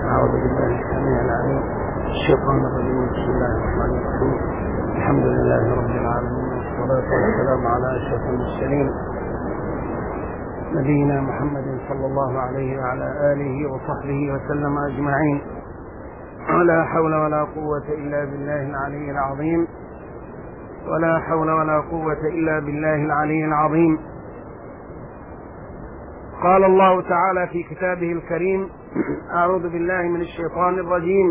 أعوذ بالله السميع العليم الشيطان الرجيم. بسم الله الرحمن الرحيم. الحمد لله رب العالمين، والصلاة والسلام على أشرف المرسلين نبينا محمد صلى الله عليه وعلى آله وصحبه وسلم أجمعين. ولا حول ولا قوة إلا بالله العلي العظيم، ولا حول ولا قوة إلا بالله العلي العظيم. قال الله تعالى في كتابه الكريم: أعوذ بالله من الشيطان الرجيم: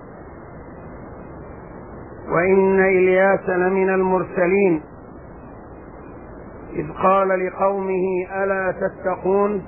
وإن إلياس لمن المرسلين إذ قال لقومه ألا تتقون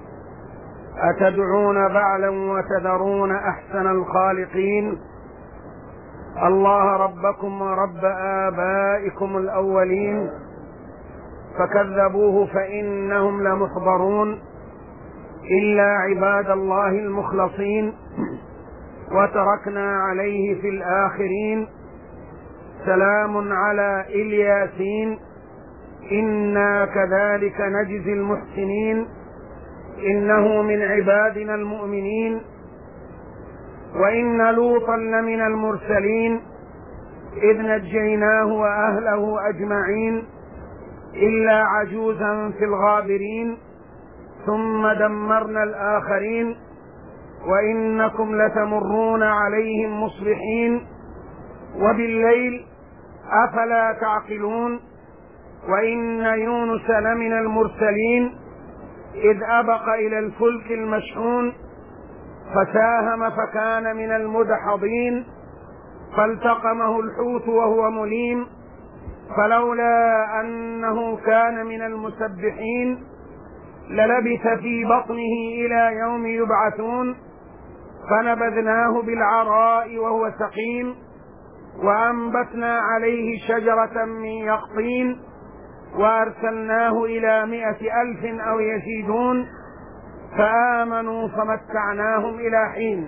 أتدعون بعلا وتذرون أحسن الخالقين الله ربكم ورب آبائكم الأولين فكذبوه فإنهم لمحضرون إلا عباد الله المخلصين وتركنا عليه في الآخرين سلام على إلياسين إنا كذلك نجزي المحسنين إنه من عبادنا المؤمنين وإن لوطا لمن المرسلين إذ نجيناه وأهله أجمعين إلا عجوزا في الغابرين ثم دمرنا الآخرين وإنكم لتمرون عليهم مصبحين وبالليل أفلا تعقلون وإن يونس لمن المرسلين إذ أبق إلى الفلك المشحون فساهم فكان من المدحضين فالتقمه الحوت وهو مليم فلولا أنه كان من المسبحين للبث في بطنه إلى يوم يبعثون فنبذناه بالعراء وهو سقيم وأنبتنا عليه شجرة من يقطين وأرسلناه إلى 100,000 أو يزيدون فآمنوا فمتعناهم إلى حين.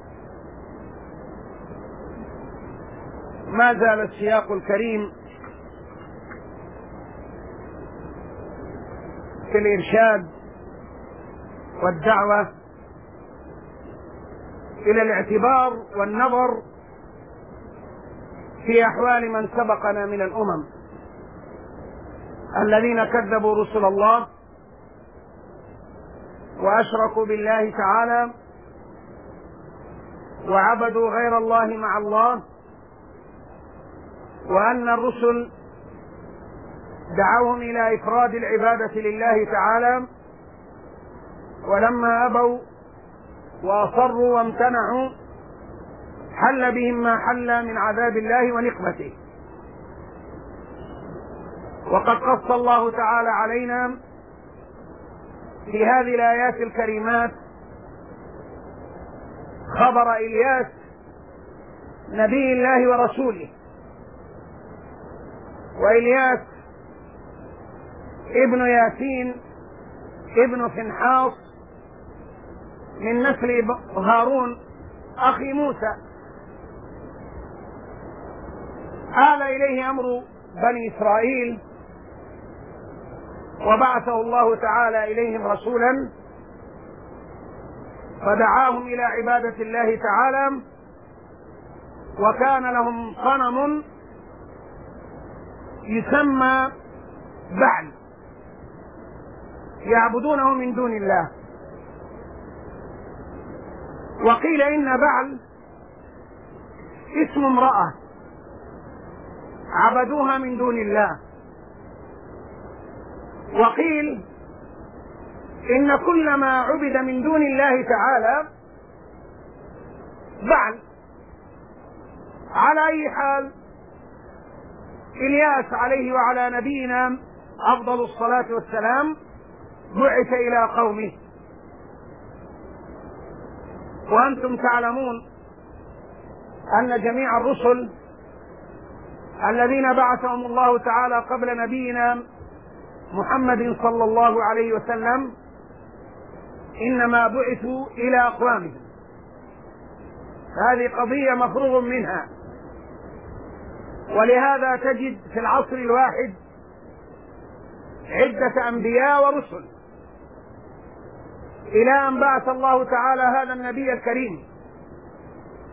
ما زال السياق الكريم في الإرشاد والدعوة إلى الاعتبار والنظر في أحوال من سبقنا من الأمم الذين كذبوا رسل الله وأشركوا بالله تعالى وعبدوا غير الله مع الله، وأن الرسل دعوهم إلى إفراد العبادة لله تعالى ولما أبوا وأصروا وامتنعوا حل بهم ما حل من عذاب الله ونقمته. وقد قص الله تعالى علينا في هذه الآيات الكريمات خبر إلياس نبي الله ورسوله. وإلياس ابن ياسين ابن فنحاص من نسل هارون أخي موسى، آل إليه أمر بني إسرائيل وبعثه الله تعالى إليهم رسولا فدعاهم إلى عبادة الله تعالى، وكان لهم صنم يسمى بعل يعبدونه من دون الله. وقيل إن بعل اسم امرأة عبدوها من دون الله، وقيل إن كل ما عبد من دون الله تعالى بعل. على أي حال، إلياس عليه وعلى نبينا أفضل الصلاة والسلام بعث إلى قومه، وأنتم تعلمون أن جميع الرسل الذين بعثهم الله تعالى قبل نبينا محمد صلى الله عليه وسلم إنما بعثوا إلى أقوامهم. هذه قضية مفروغ منها، ولهذا تجد في العصر الواحد عدة أنبياء ورسل إلى أن بعث الله تعالى هذا النبي الكريم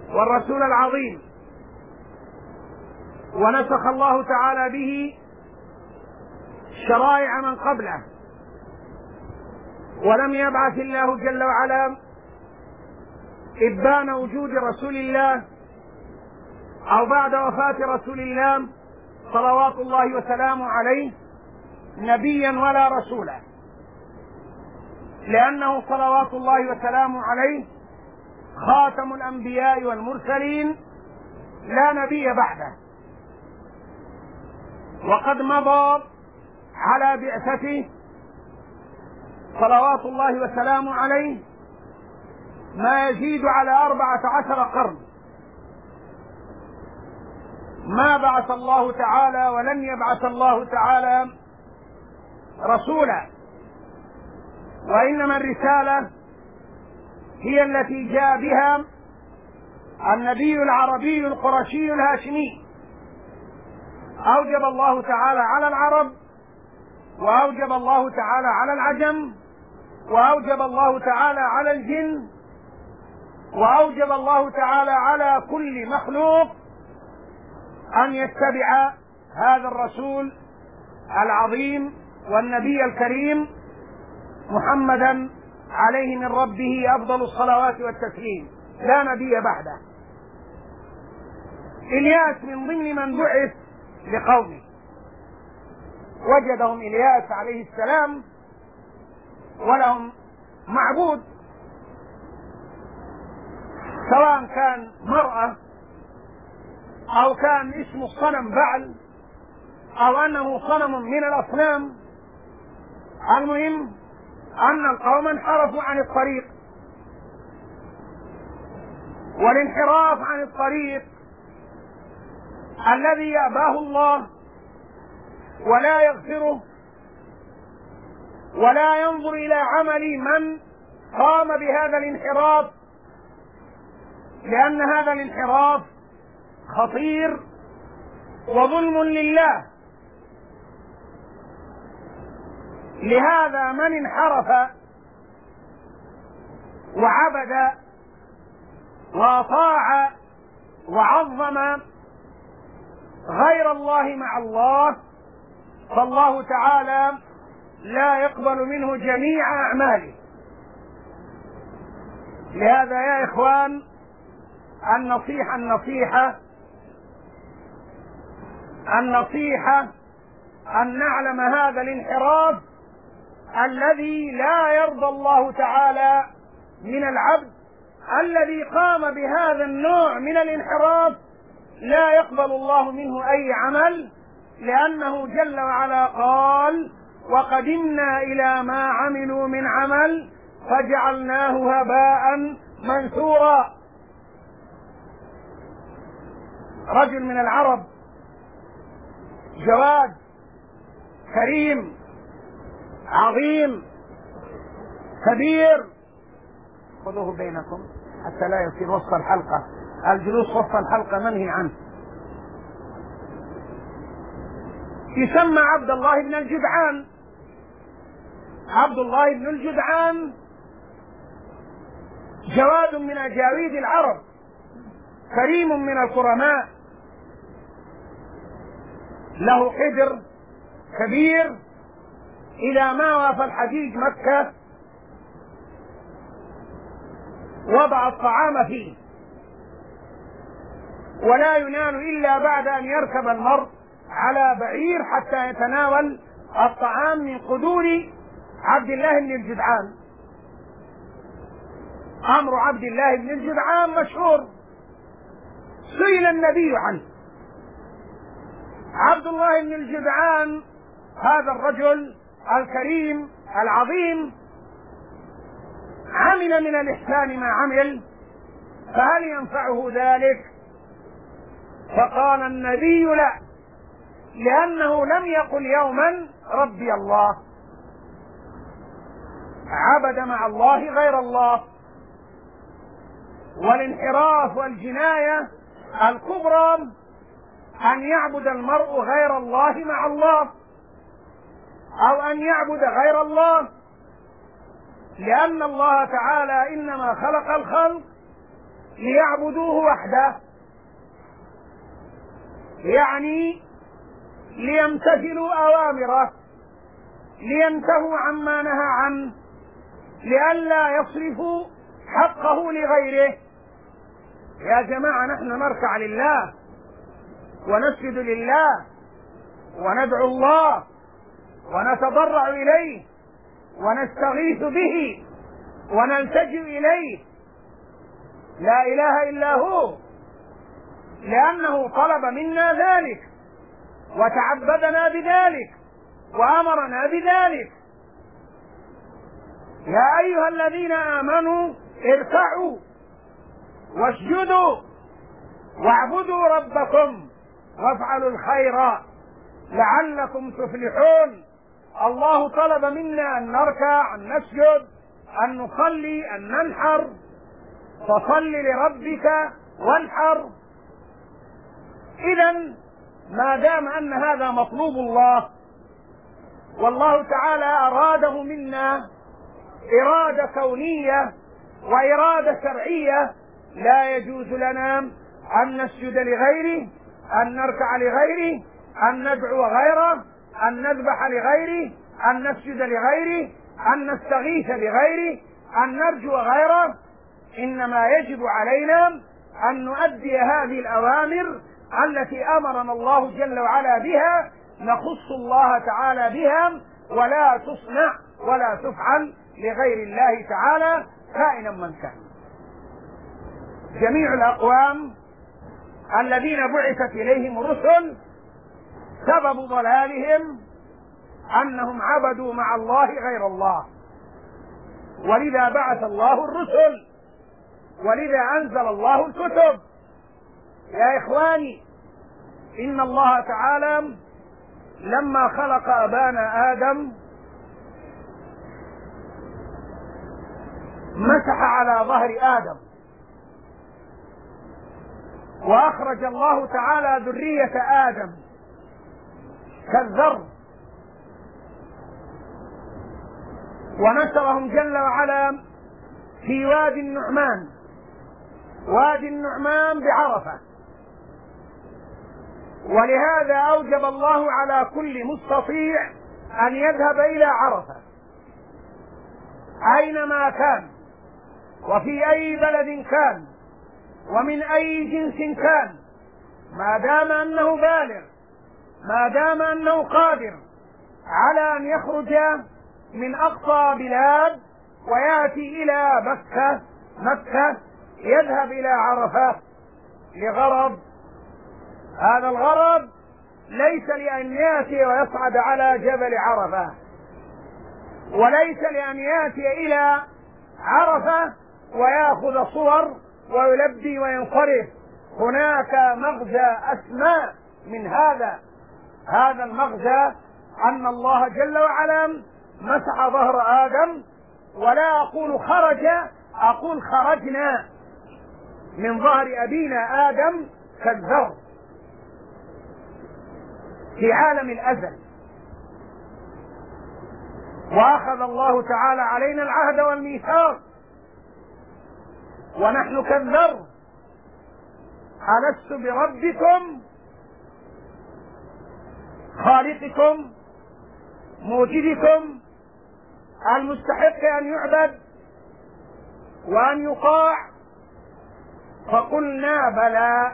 والرسول العظيم، ونسخ الله تعالى به شرائع من قبله، ولم يبعث الله جل وعلا إبان وجود رسول الله أو بعد وفاة رسول الله صلوات الله وسلامه عليه نبيا ولا رسولا، لأنه صلوات الله وسلامه عليه خاتم الأنبياء والمرسلين لا نبي بعده، وقد مضى على بعثته صلوات الله وسلامه عليه ما يزيد على 14 قرن، ما بعث الله تعالى ولن يبعث الله تعالى رسولا، وإنما الرسالة هي التي جاء بها النبي العربي القرشي الهاشمي. أوجب الله تعالى على العرب، وأوجب الله تعالى على العجم، وأوجب الله تعالى على الجن، وأوجب الله تعالى على كل مخلوق أن يتبع هذا الرسول العظيم والنبي الكريم محمدا عليه من ربه أفضل الصلوات والتسليم، لا نبي بعده. إلياس من ضمن من بعث لقومه، وجدهم إلياس عليه السلام ولهم معبود، سواء كان مرأة أو كان اسمه صنم بعل أو أنه صنم من الأصنام. المهم أن القوم انحرفوا عن الطريق، والانحراف عن الطريق الذي يأباه الله ولا يغفره ولا ينظر إلى عمل من قام بهذا الانحراف، لأن هذا الانحراف خطير وظلم لله. لهذا من انحرف وعبد وأطاع وعظم غير الله مع الله فالله تعالى لا يقبل منه جميع أعماله. لهذا يا إخوان النصيحة أن نعلم هذا الانحراف الذي لا يرضى الله تعالى من العبد، الذي قام بهذا النوع من الانحراف لا يقبل الله منه أي عمل، لأنه جل وعلا قال: وقدمنا إلى ما عملوا من عمل فجعلناه هباء منثورا. رجل من العرب جواد كريم عظيم كبير، خذوه بينكم حتى لا يصير وسط الحلقة، الجلوس وسط الحلقة منهي عنه. يسمى عبد الله بن الجدعان. عبد الله بن الجدعان جواد من أجاويد العرب، كريم من الكرماء، له حجر كبير إلى ما وافى الحجيج مكة، وضع الطعام فيه، ولا ينال إلا بعد أن يركب المرء على بعير حتى يتناول الطعام من قدور عبد الله بن الجدعان. أمر عبد الله بن الجدعان مشهور، سئل النبي عنه. عبد الله بن الجدعان هذا الرجل الكريم العظيم عمل من الإحسان ما عمل، فهل ينفعه ذلك؟ فقال النبي: لا، لأنه لم يقل يوما ربي الله، عبد مع الله غير الله. والانحراف والجناية الكبرى أن يعبد المرء غير الله مع الله، أو أن يعبد غير الله، لأن الله تعالى إنما خلق الخلق ليعبدوه وحده، يعني ليمتثلوا أوامره، لينتهوا عما نهى عنه، لئلا يصرفوا حقه لغيره. يا جماعة، نحن نركع لله ونسجد لله وندعو الله ونتضرع إليه ونستغيث به ونلتجئ إليه، لا إله إلا هو، لأنه طلب منا ذلك وتعبدنا بذلك وأمرنا بذلك. يا أيها الذين آمنوا اركعوا واسجدوا واعبدوا ربكم وافعلوا الخير لعلكم تفلحون. الله طلب منا أن نركع، أن نسجد، أن نصلي، أن ننحر، فصل لربك وانحر. إذن ما دام أن هذا مطلوب الله والله تعالى أراده منا إرادة كونية وإرادة شرعية، لا يجوز لنا أن نسجد لغيره، أن نركع لغيره، أن ندعو غيره، أن نذبح لغيره، أن نسجد لغيره، أن نستغيث بغيره، أن نرجو غيره. إنما يجب علينا أن نؤدي هذه الأوامر التي أمرنا الله جل وعلا بها، نخص الله تعالى بها، ولا تصنع ولا تفعل لغير الله تعالى كائنا من كان. جميع الأقوام الذين بعثت إليهم الرسل سبب ضلالهم أنهم عبدوا مع الله غير الله، ولذا بعث الله الرسل، ولذا أنزل الله الكتب. يا إخواني، إن الله تعالى لما خلق أبانا آدم مسح على ظهر آدم، وأخرج الله تعالى ذرية آدم كالذر، ونشرهم جل وعلا في وادي النعمان، وادي النعمان بعرفة. ولهذا أوجب الله على كل مستطيع أن يذهب إلى عرفة أينما كان وفي أي بلد كان ومن أي جنس كان، ما دام أنه بالغ، ما دام أنه قادر على أن يخرج من أقصى بلاد ويأتي إلى مكة، يذهب إلى عرفة لغرض. هذا الغرض ليس لأن يأتي ويصعد على جبل عرفة، وليس لأن يأتي إلى عرفة ويأخذ صور ويلبي وينصرف. هناك مغزى أسمى من هذا. هذا المغزى أن الله جل وعلا مسح ظهر آدم، ولا أقول خرج، أقول خرجنا من ظهر أبينا آدم كالذر في عالم الأزل. وأخذ الله تعالى علينا العهد والميثاق ونحن كالذر. ألست بربكم خالقكم موجدكم المستحق أن يعبد وأن يطاع؟ فقلنا بلى.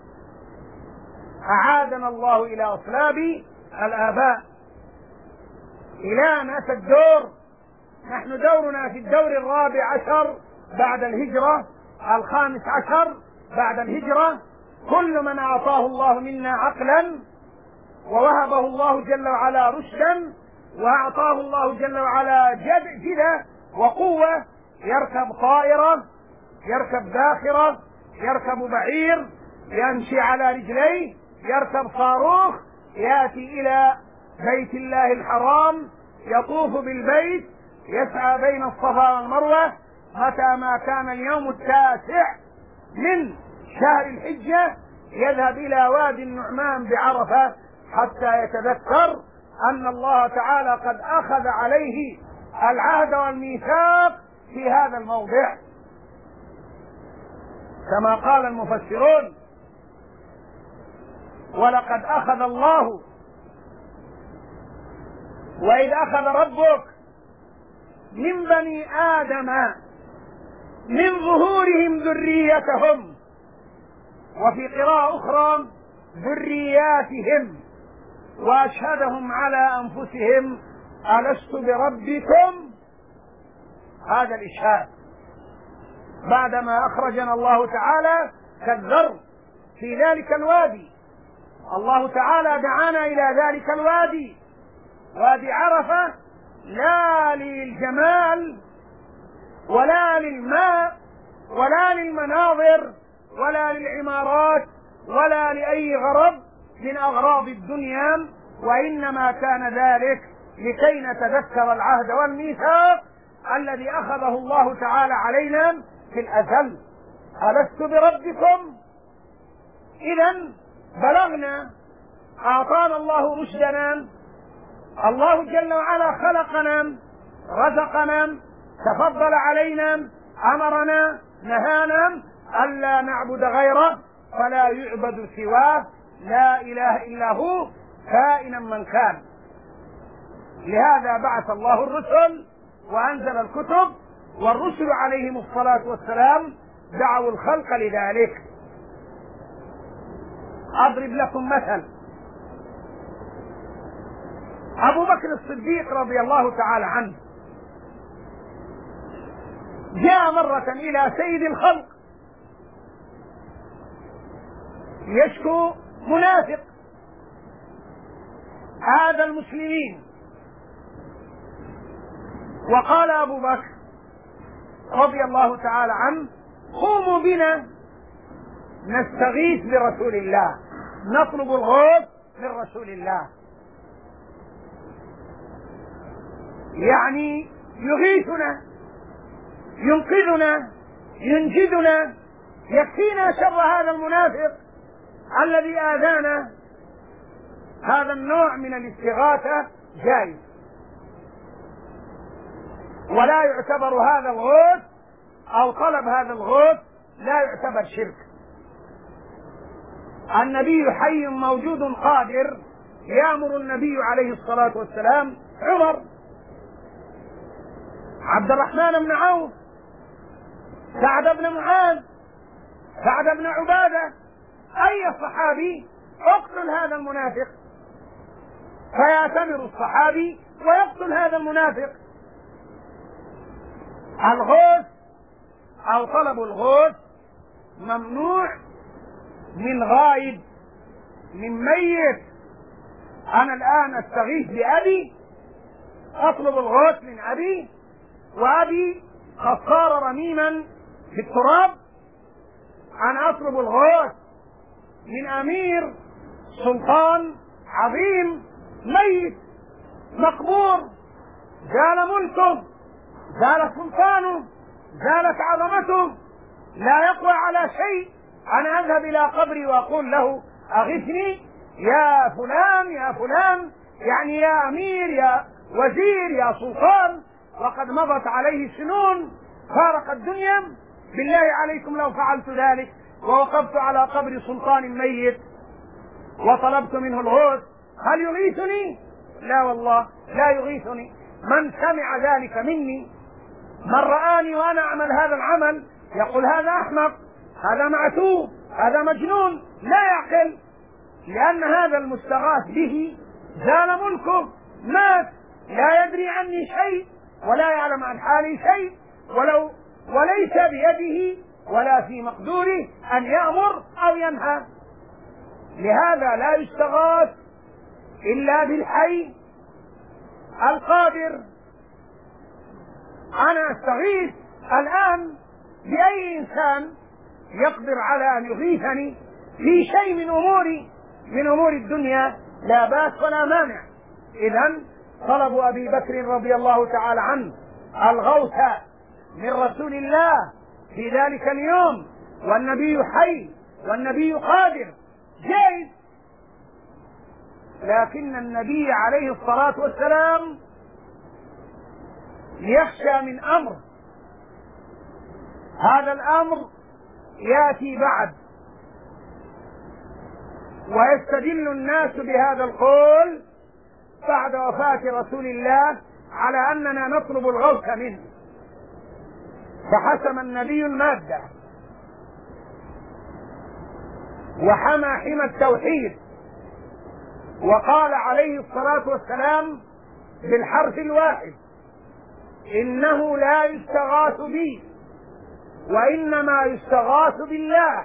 أعادنا الله إلى أصلاب الآباء، إلى ناس الدور. نحن دورنا في الدور 14 بعد الهجرة، 15 بعد الهجرة. كل من أعطاه الله منا عقلا ووهبه الله جل وعلا رشدا وأعطاه الله جل وعلا جدة وقوة، يركب طائرة، يركب ذاخرة، يركب بعير، يمشي على رجليه، يركب صاروخ، يأتي إلى بيت الله الحرام، يطوف بالبيت، يسعى بين الصفا والمروة. متى ما كان اليوم 9 من شهر الحجة يذهب إلى وادي النعمان بعرفة حتى يتذكر أن الله تعالى قد أخذ عليه العهد والميثاق في هذا الموضع. كما قال المفسرون: ولقد أخذ الله، وإذ أخذ ربك من بني آدم من ظهورهم ذريتهم، وفي قراءة أخرى ذرياتهم، وأشهدهم على أنفسهم ألست بربكم. هذا الإشهاد بعدما أخرجنا الله تعالى كالذر في ذلك الوادي. الله تعالى دعانا إلى ذلك الوادي، وادي عرفة، لا للجمال ولا للماء ولا للمناظر ولا للعمارات ولا لأي غرض من أغراض الدنيا، وإنما كان ذلك لكي نتذكر العهد والميثاق الذي أخذه الله تعالى علينا في الأزل: ألست بربكم؟ إذن بلغنا، أعطانا الله رشدنا، الله جل وعلا خلقنا، رزقنا، تفضل علينا، أمرنا، نهانا ألا نعبد غيره فلا يعبد سواه، لا إله إلا هو كائنا من كان. لهذا بعث الله الرسل وأنزل الكتب، والرسل عليهم الصلاة والسلام دعوا الخلق لذلك. أضرب لكم مثل: أبو بكر الصديق رضي الله تعالى عنه جاء مرة إلى سيد الخلق يشكو منافق هذا المسلمين، وقال أبو بكر رضي الله تعالى عنه: قوموا بنا نستغيث برسول الله، نطلب الغوث من رسول الله، يعني يغيثنا، ينقذنا، ينجدنا، يكفينا شر هذا المنافق الذي آذانا. هذا النوع من الاستغاثة جائز، ولا يعتبر هذا الغوث أو طلب هذا الغوث لا يعتبر شرك. النبي حي موجود قادر، يأمر النبي عليه الصلاة والسلام عمر، عبد الرحمن بن عوف، سعد بن معاذ، سعد بن عبادة، أي صحابي: اقتل هذا المنافق، فيأتمر الصحابي ويقتل هذا المنافق. الغوث أو طلب الغوث ممنوع من غائب، من ميت. أنا الآن أستغيث بأبي، أطلب الغوث من أبي، وأبي قد صار رميما في التراب. أنا أطلب الغوث من أمير سلطان عظيم ميت مقبور، زال ملكه، زال سلطانه، زالت عظمته، لا يقوى على شيء. أنا أذهب إلى قبري وأقول له: أغثني يا فلان يا فلان، يعني يا أمير يا وزير يا سلطان، وقد مضت عليه سنون، فارق الدنيا. بالله عليكم لو فعلت ذلك ووقفت على قبر سلطان ميت وطلبت منه الغوث، هل يغيثني؟ لا والله لا يغيثني. من سمع ذلك مني، من رآني وأنا أعمل هذا العمل، يقول: هذا أحمق، هذا معتوه، هذا مجنون، لا يعقل، لأن هذا المستغاث به زال ملكه، مات، لا يدري عني شيء ولا يعلم عن حالي شيء، وليس بيده ولا في مقدوره أن يأمر أو ينهى. لهذا لا يستغاث إلا بالحي القادر. أنا أستغيث الآن بأي إنسان يقدر على أن يغيثني في شيء من أمور الدنيا، لا بأس ولا مانع. إذن طلب أبي بكر رضي الله تعالى عنه الغوث من رسول الله في ذلك اليوم، والنبي حي والنبي قادر، جائز. لكن النبي عليه الصلاة والسلام يخشى من أمر، هذا الأمر يأتي بعد، ويستدل الناس بهذا القول بعد وفاة رسول الله على أننا نطلب الغوث منه، فحسم النبي المادة وحمى حمى التوحيد، وقال عليه الصلاة والسلام بالحرف الواحد: إنه لا يستغاث بي وإنما يستغاث بالله،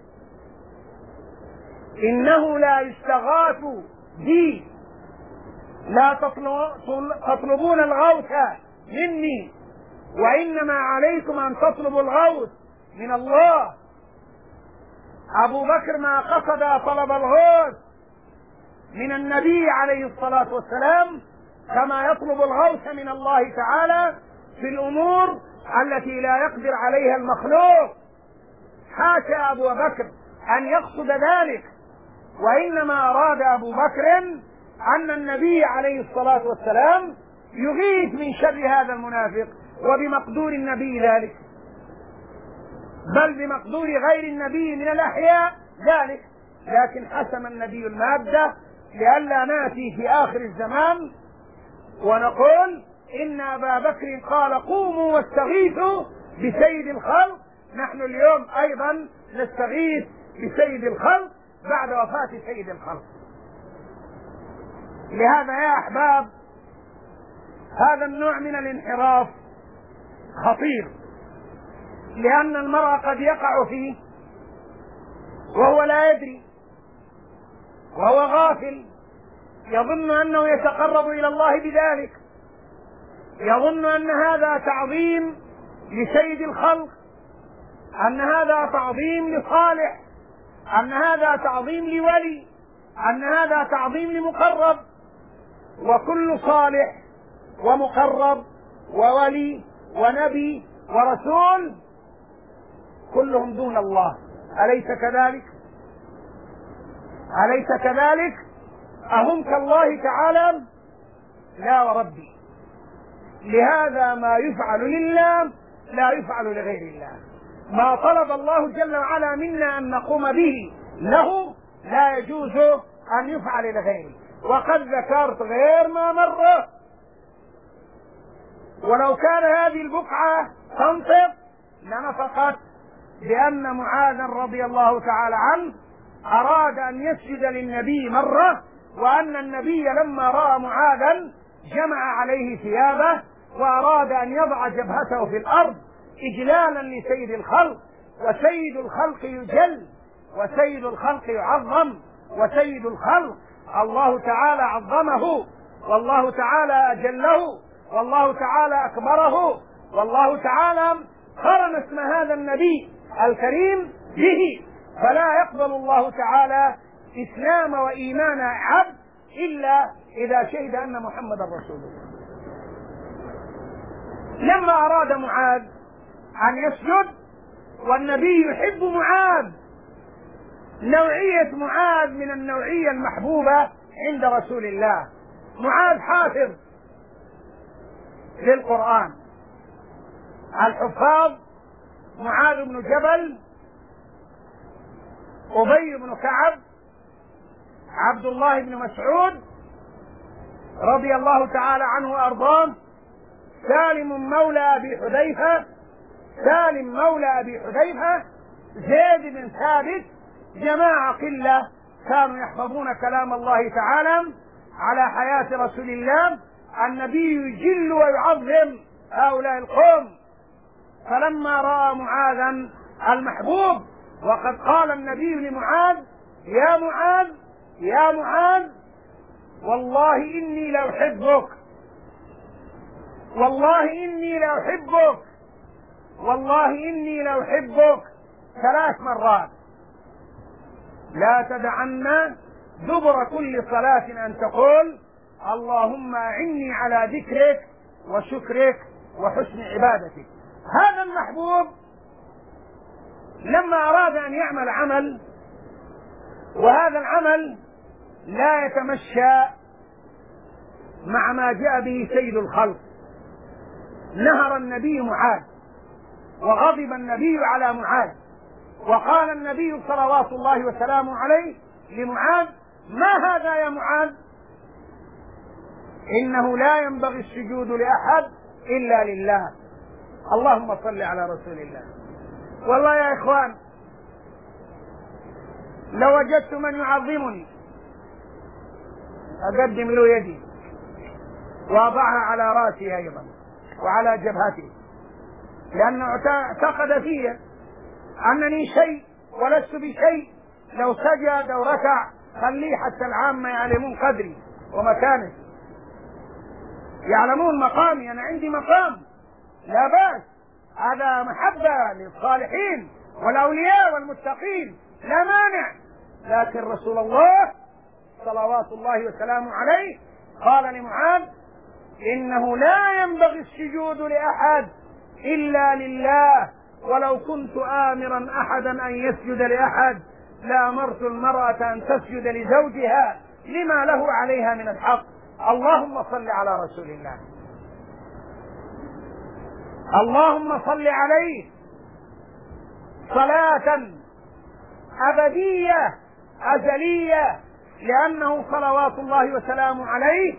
إنه لا يستغاث بي، لا تطلبون الغوث مني، وإنما عليكم أن تطلبوا الغوث من الله. أبو بكر ما قصد طلب الغوث من النبي عليه الصلاة والسلام كما يطلب الغوث من الله تعالى في الأمور التي لا يقدر عليها المخلوق. حاشا أبو بكر أن يقصد ذلك، وإنما أراد أبو بكر أن النبي عليه الصلاة والسلام يغيث من شر هذا المنافق، وبمقدور النبي ذلك، بل بمقدور غير النبي من الأحياء ذلك، لكن حسم النبي المادة لئلا نأتي في آخر الزمان ونقول إن أبا بكر قال قوموا واستغيثوا بسيد الخلق. نحن اليوم أيضا نستغيث بسيد الخلق بعد وفاة سيد الخلق. لهذا يا أحباب هذا النوع من الانحراف خطير، لأن المرء قد يقع فيه وهو لا يدري، وهو غافل، يظن أنه يتقرب إلى الله بذلك، يظن أن هذا تعظيم لسيد الخلق، أن هذا تعظيم لصالح، أن هذا تعظيم لولي، أن هذا تعظيم لمقرب. وكل صالح ومقرب وولي ونبي ورسول كلهم دون الله، أليس كذلك؟ أليس كذلك؟ أهم كالله تعالى؟ لا وربي. لهذا ما يفعل لله لا يفعل لغير الله، ما طلب الله جل وعلا منا أن نقوم به له لا يجوز أن يفعل لغيره. وقد ذكرت غير ما مر، ولو كان هذه البقعة تنطق لنطقت بأن معاذا رضي الله تعالى عنه أراد أن يسجد للنبي مرة، وأن النبي لما رأى معاذا جمع عليه ثيابه وأراد أن يضع جبهته في الأرض إجلالا لسيد الخلق. وسيد الخلق يجل، وسيد الخلق يعظم، وسيد الخلق الله تعالى عظمه، والله تعالى أجله، والله تعالى أكبره، والله تعالى قرن اسم هذا النبي الكريم به. فلا يقبل الله تعالى إسلام وإيمان عبد إلا إذا شهد أن محمدا رسول الله. لما أراد معاذ أن يسجد والنبي يحب معاذ، نوعية معاذ من النوعية المحبوبة عند رسول الله، معاذ حافظ للقرآن، الحفاظ معاذ بن جبل، أبي بن كعب، عبد الله بن مسعود رضي الله تعالى عنه وأرضاه، سالم مولى أبي حذيفة، سالم مولى أبي حذيفة، زيد بن ثابت، جماعة قلة كانوا يحفظون كلام الله تعالى على حياة رسول الله. النبي يجل ويعظم هؤلاء القوم. فلما رأى معاذا المحبوب، وقد قال النبي لمعاذ: يا معاذ يا معاذ والله إني لأحبك، والله إني لأحبك، والله إني لأحبك 3 مرات. لا تدعن دبر كل صلاة أن تقول: اللهم أعني على ذكرك وشكرك وحسن عبادتك. هذا المحبوب لما أراد أن يعمل عمل، وهذا العمل لا يتمشى مع ما جاء به سيد الخلق، نهر النبي معاذ، وغضب النبي على معاذ، وقال النبي صلوات الله وسلامه عليه لمعاذ: ما هذا يا معاذ؟ إنه لا ينبغي السجود لأحد إلا لله. اللهم صل على رسول الله. والله يا إخوان، لو وجدت من يعظمني أقدم له يدي وأضعها على رأسي أيضا وعلى جبهتي، لأنه اعتقد في أنني شيء ولست بشيء. لو سجد أو ركع خليه حتى العامة يعلمون قدري ومكاني، يعلمون مقامي، أنا عندي مقام لا بأس، هذا محبة للصالحين والأولياء والمتقين لا مانع. لكن رسول الله صلوات الله وسلامه عليه قال لمعاذ: إنه لا ينبغي السجود لأحد إلا لله، ولو كنت آمرا أحدا أن يسجد لأحد لأمرت المرأة أن تسجد لزوجها لما له عليها من الحق. اللهم صل على رسول الله. اللهم صل عليه صلاة أبدية أزلية، لأنه صلوات الله وسلامه عليه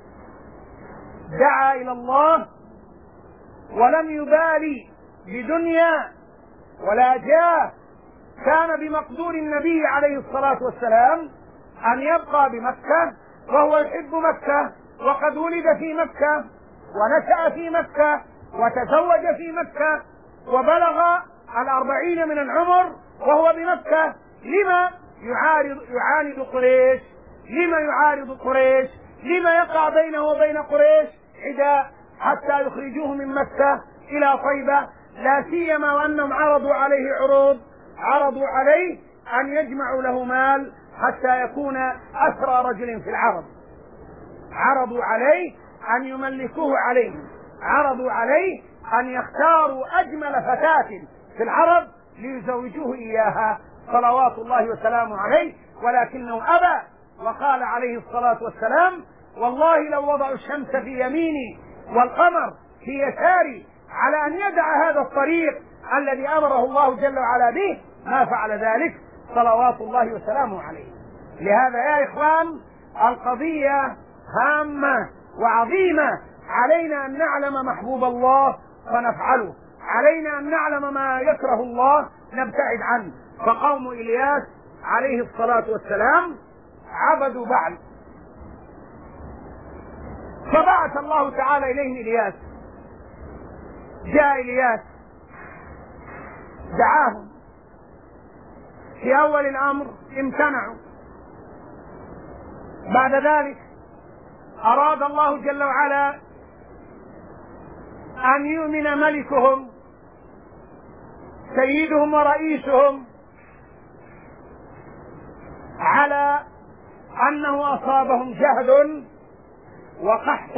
دعا إلى الله ولم يبالي بدنيا ولا جاه. كان بمقدور النبي عليه الصلاة والسلام أن يبقى بمكة وهو يحب مكة، وقد ولد في مكة ونشأ في مكة وتزوج في مكة وبلغ 40 من العمر وهو بمكة. لما يعاند قريش؟ لما يعارض قريش؟ لما يقع بينه وبين قريش حداء حتى يخرجوه من مكة إلى طيبة؟ لا سيما وأنهم عرضوا عليه عرضوا عليه أن يجمعوا له مال حتى يكون أسرى رجل في العرب، عرضوا عليه أن يملكوه عليهم، عرضوا عليه أن يختاروا أجمل فتاة في العرب ليزوجوه إياها صلوات الله وسلامه عليه، ولكنه أبى وقال عليه الصلاة والسلام: والله لو وضعوا الشمس في يميني والقمر في يساري على أن يدع هذا الطريق الذي أمره الله جل وعلا به ما فعل ذلك صلوات الله وسلامه عليه. لهذا يا إخوان القضية هامة وعظيمة، علينا أن نعلم محبوب الله ونفعله، علينا أن نعلم ما يكره الله نبتعد عنه. فقوم إلياس عليه الصلاة والسلام عبدوا بعل، فبعث الله تعالى إليهم إلياس. جاء إلياس دعاهم، في أول الأمر امتنعوا، بعد ذلك أراد الله جل وعلا أن يؤمن ملكهم سيدهم ورئيسهم على أنه أصابهم جهد وقحط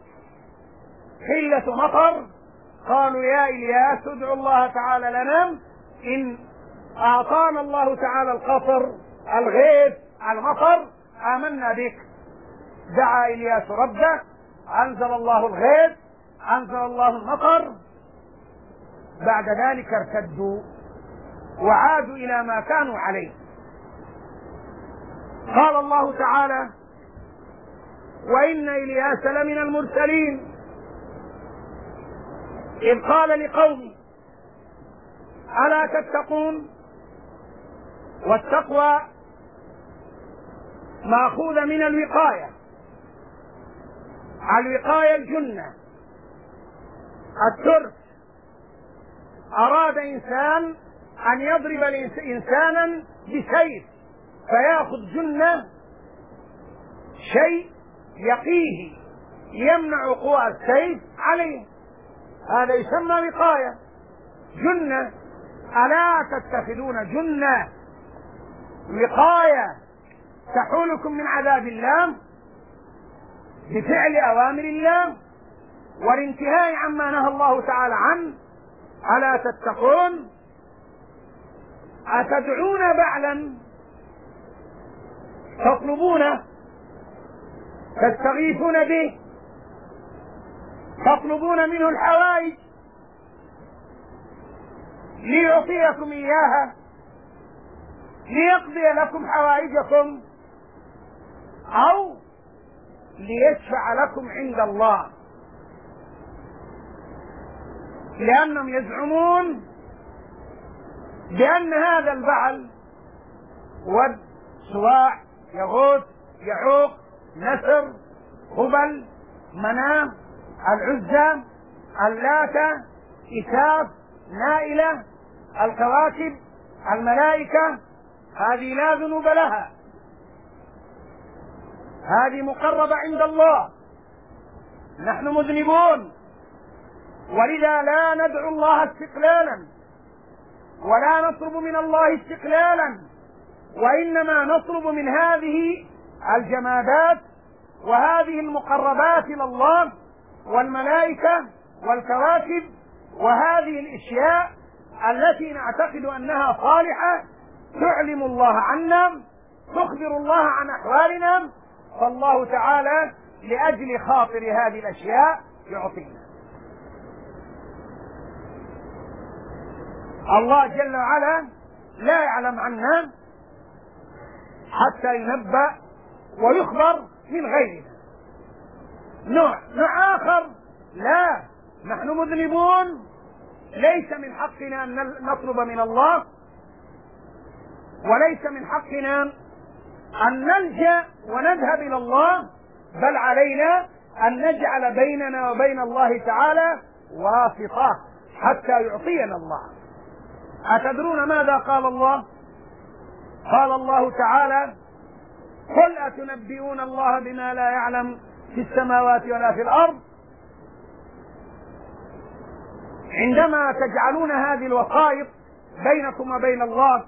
قلة مطر. قالوا: يا إلياس ادعوا الله تعالى لنا، إن أعطانا الله تعالى القطر الغيث المطر آمنا بك. دعا إلياس ربه، أنزل الله الغيث، أنزل الله المطر. بعد ذلك ارتدوا وعادوا إلى ما كانوا عليه. قال الله تعالى: وإن إلياس لمن المرسلين إذ قال لقومه ألا تتقون. والتقوى مأخوذة من الوقاية، الوقاية الجنة. الترس أراد إنسان أن يضرب إنسانا بسيف فيأخذ جنة، شيء يقيه يمنع قوى السيف عليه، هذا يسمى وقاية جنة. ألا تتخذون جنة وقاية تحولكم من عذاب الله بفعل أوامر الله والانتهاء عما نهى الله تعالى عنه. ألا تتقون. أتدعون بعلا تطلبونه تستغيثون به، تطلبون منه الحوائج ليعطيكم إياها ليقضي لكم حوائجكم أو ليشفع لكم عند الله، لأنهم يزعمون بأن هذا البعل ود، سواع، يغوث، يعوق، نسر، هبل، منام، العزى، اللاتة، إساف، نائلة، الكواكب، الملائكة، هذه لا ذنوب لها، هذه مقربة عند الله، نحن مذنبون، ولذا لا ندعو الله استقلالا ولا نطلب من الله استقلالا، وإنما نطلب من هذه الجمادات وهذه المقربات إلى الله والملائكة والكواكب وهذه الأشياء التي نعتقد أنها صالحة تعلم الله عنا، تخبر الله عن أحوالنا، فالله تعالى لأجل خاطر هذه الأشياء يعطينا. الله جل وعلا لا يعلم عنا حتى ينبأ ويخبر من غيرنا. نوع آخر لا، نحن مذنبون، ليس من حقنا أن نطلب من الله، وليس من حقنا أن نلجأ ونذهب إلى الله، بل علينا أن نجعل بيننا وبين الله تعالى واسطة حتى يعطينا الله. أتدرون ماذا قال الله؟ قال الله تعالى: قل أتنبئون الله بما لا يعلم في السماوات ولا في الأرض. عندما تجعلون هذه الوسائط بينكم وبين الله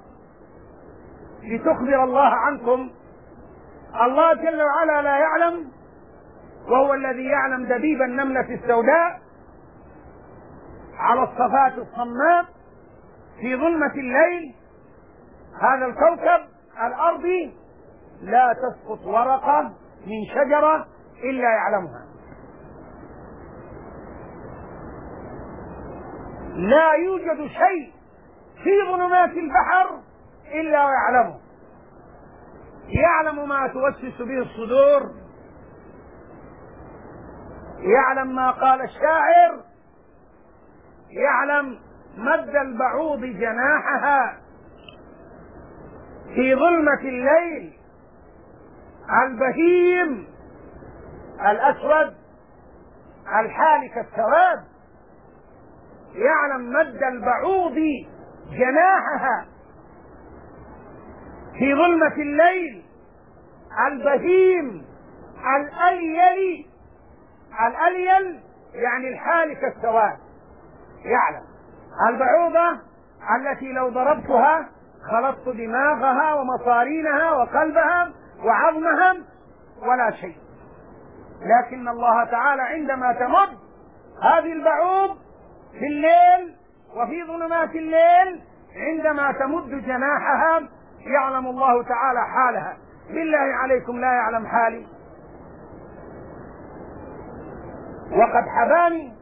لتخبر الله عنكم، الله جل وعلا لا يعلم، وهو الذي يعلم دبيب النملة السوداء على الصفات الصماء في ظلمة الليل. هذا الكوكب الأرضي لا تسقط ورقة من شجرة إلا يعلمها، لا يوجد شيء في ظلمات البحر إلا ويعلمه، يعلم ما توسوس به الصدور، يعلم ما قال الشاعر، يعلم مد البعوض جناحها في ظلمة الليل، البهيم الأسود الحالك السواد، يعلم مد البعوض جناحها في ظلمة الليل، البهيم الأليل يعني الحالك السواد، يعلم البعوضة التي لو ضربتها خلطت دماغها ومصارينها وقلبها وعظمها ولا شيء، لكن الله تعالى عندما تمد هذه البعوض في الليل وفي ظلمات الليل، عندما تمد جناحها يعلم الله تعالى حالها. بالله عليكم لا يعلم حالي؟ وقد حباني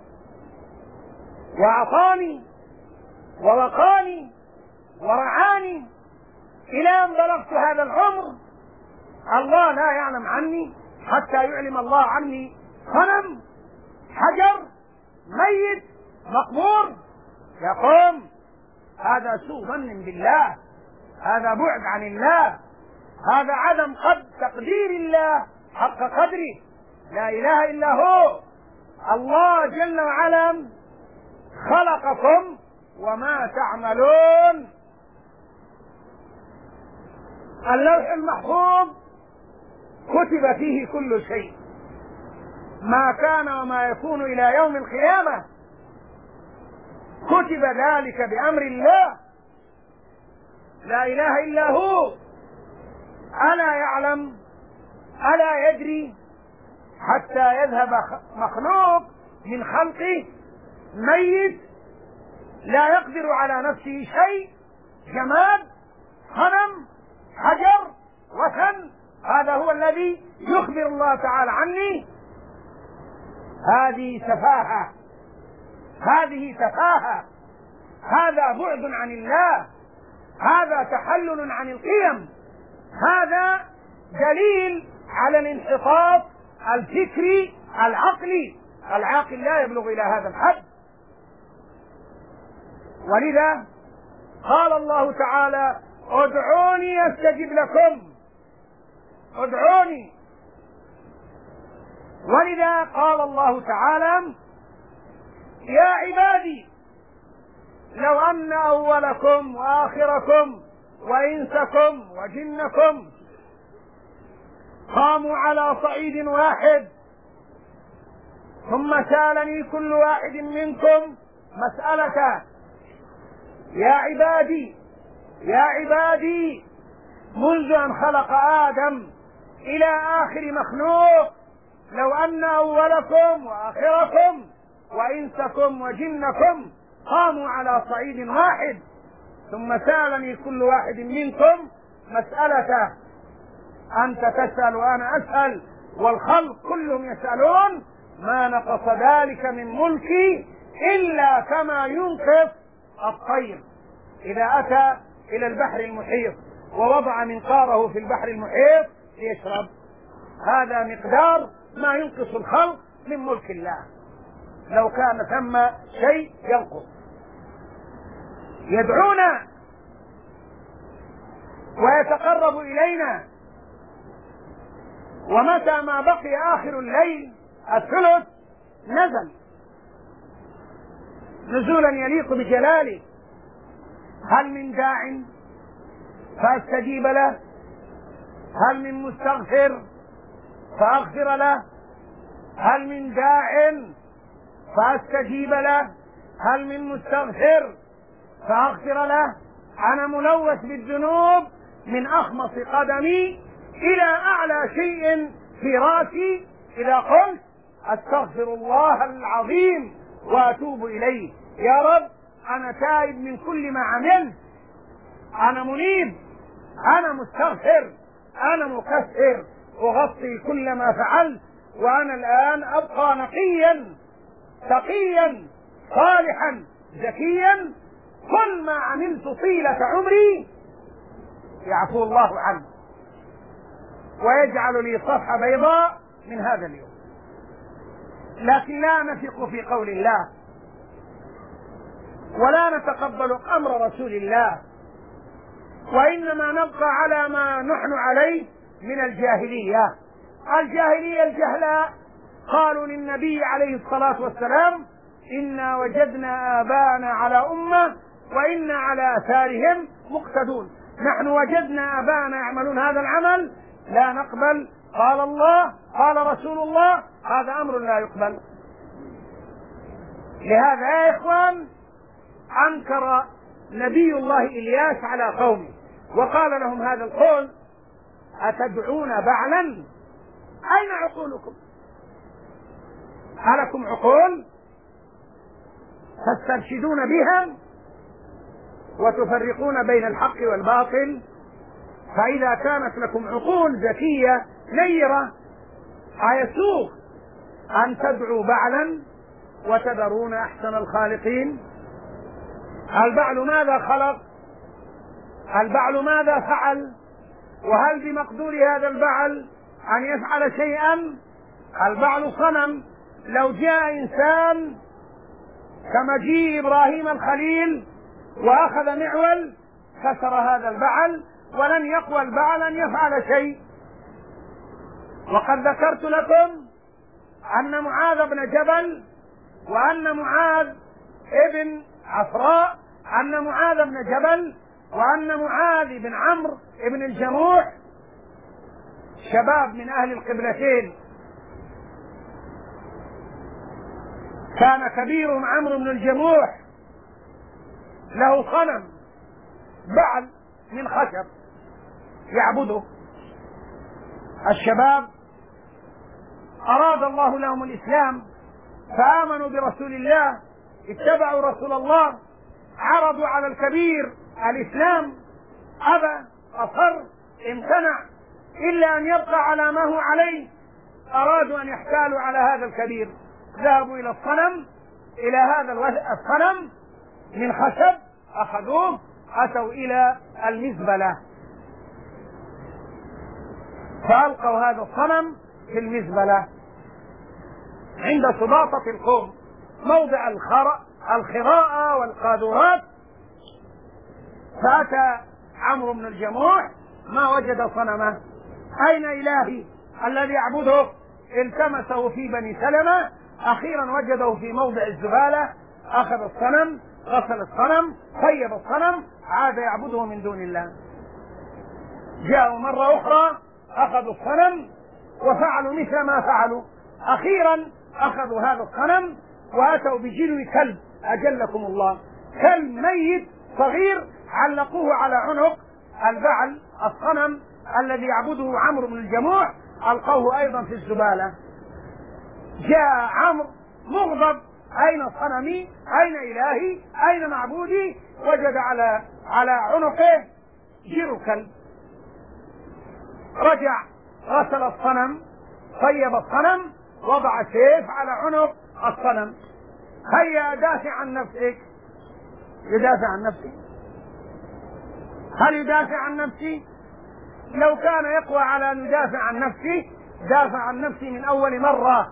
وأعطاني ووقاني ورعاني إلى أن بلغت هذا العمر. الله لا يعلم عني حتى يعلم الله عني صنم، حجر، ميت، مقبور يقوم. هذا سوء ظن بالله، هذا بعد عن الله، هذا عدم تقدير الله حق قدره. لا إله إلا هو. الله جل وعلا خلقكم وما تعملون. اللوح المحفوظ كتب فيه كل شيء، ما كان وما يكون إلى يوم القيامة كتب ذلك بأمر الله. لا إله إلا هو. ألا يعلم، ألا يدري حتى يذهب مخلوق من خلقه ميت لا يقدر على نفسه شيء، جماد، صنم، حجر، وثن، هذا هو الذي يخبر الله تعالى عني. هذه سفاهة، هذه سفاهة، هذا بعد عن الله. هذا تحلل عن القيم، هذا دليل على الانحطاط الفكري العقلي. العاقل لا يبلغ إلى هذا الحد. ولذا قال الله تعالى: ادعوني أستجب لكم، ادعوني. ولذا قال الله تعالى: يا عبادي لو أن أولكم وآخركم وإنسكم وجنكم قاموا على صعيد واحد ثم سألني كل واحد منكم مسألة، يا عبادي يا عبادي، منذ أن خلق آدم إلى آخر مخلوق، لو أن أولكم وآخركم وإنسكم وجنكم قاموا على صعيد واحد ثم سألني كل واحد منكم مسألة، أنت تسأل وأنا أسأل والخلق كلهم يسألون، ما نقص ذلك من ملكي إلا كما ينقص الطير إذا أتى إلى البحر المحيط ووضع منقاره في البحر المحيط ليشرب. هذا مقدار ما ينقص الخلق من ملك الله لو كان ثم شيء ينقص. يدعونا ويتقرب إلينا، ومتى ما بقي آخر الليل الثلث نزل نزولا يليق بجلاله: هل من داع فأستجيب له؟ هل من مستغفر فأغفر له؟ هل من داع فأستجيب له؟ هل من مستغفر فأغفر له؟ أنا ملوث بالذنوب من أخمص قدمي إلى أعلى شيء في رأسي إذا قلت أستغفر الله العظيم وأتوب إليه. يا رب أنا تائب من كل ما عملت، أنا منيب، أنا مستغفر، أنا مكفر، أغطي كل ما فعلت، وأنا الآن أبقى نقيا تقيا صالحا زكيا، كل ما عملت طيلة عمري يعفو الله عنه ويجعل لي صفحة بيضاء من هذا اليوم. لكن لا نثق في قول الله ولا نتقبل أمر رسول الله، وإنما نبقى على ما نحن عليه من الجاهلية. الجاهلية الجهلاء قالوا للنبي عليه الصلاة والسلام: إنا وجدنا آباءنا على أمة وإنا على آثارهم مقتدون. نحن وجدنا آباءنا يعملون هذا العمل لا نقبل، قال الله قال رسول الله، هذا أمر لا يقبل. لهذا يا إخوان أنكر نبي الله إلياس على قومه وقال لهم هذا القول: أتدعون بعلا؟ أين عقولكم؟ ألكم عقول تسترشدون بها وتفرقون بين الحق والباطل؟ فإذا كانت لكم عقول ذكية نيرة أيسوغ أن تدعوا بعلا وتذرون أحسن الخالقين؟ البعل ماذا خلق؟ البعل ماذا فعل؟ وهل بمقدور هذا البعل أن يفعل شيئا؟ البعل صنم. لو جاء إنسان كمجيء إبراهيم الخليل وأخذ معول كسر هذا البعل ولن يقوى البعل أن يفعل شيء. وقد ذكرت لكم أن معاذ بن جبل وأن معاذ ابن عفراء أن معاذ بن جبل وأن معاذ بن عمرو ابن الجموح شباب من أهل القبلتين، كان كبيرهم عمرو بن الجموح له صنم بعل من خشب يعبده. الشباب أراد الله لهم الإسلام فآمنوا برسول الله، اتبعوا رسول الله، عرضوا على الكبير الإسلام، أبى، أصر، امتنع، إلا أن يبقى على ما هو عليه. أرادوا أن يحتالوا على هذا الكبير، ذهبوا إلى الصنم، إلى هذا الصنم من خشب، أخذوه أتوا إلى المزبلة فألقوا هذا الصنم في المزبلة عند سباطة القوم موضع الخراء والقاذورات. فأتى عمرو بن الجموح ما وجد صنمه، أين إلهي الذي يعبده؟ التمسه في بني سلمة، أخيرا وجده في موضع الزبالة، أخذ الصنم، غسل الصنم، طيب الصنم، عاد يعبده من دون الله. جاءوا مرة أخرى أخذوا الصنم وفعلوا مثل ما فعلوا، أخيرا أخذوا هذا الصنم وأتوا بجلو كلب، أجلكم الله، كلب ميت صغير، علقوه على عنق البعل الصنم الذي يعبده عمرو بن الجموح، ألقوه أيضا في الزبالة. جاء عمرو مغضب، أين صنمي؟ أين إلهي؟ أين معبودي؟ وجد على عنقه جلو كلب. رجع غسل الصنم، طيب الصنم، وضع سيف على عنق الصنم. هيا دافع عن نفسك. يدافع عن نفسه؟ هل يدافع عن نفسه؟ لو كان يقوى على أن يدافع عن نفسه دافع عن نفسه من أول مرة.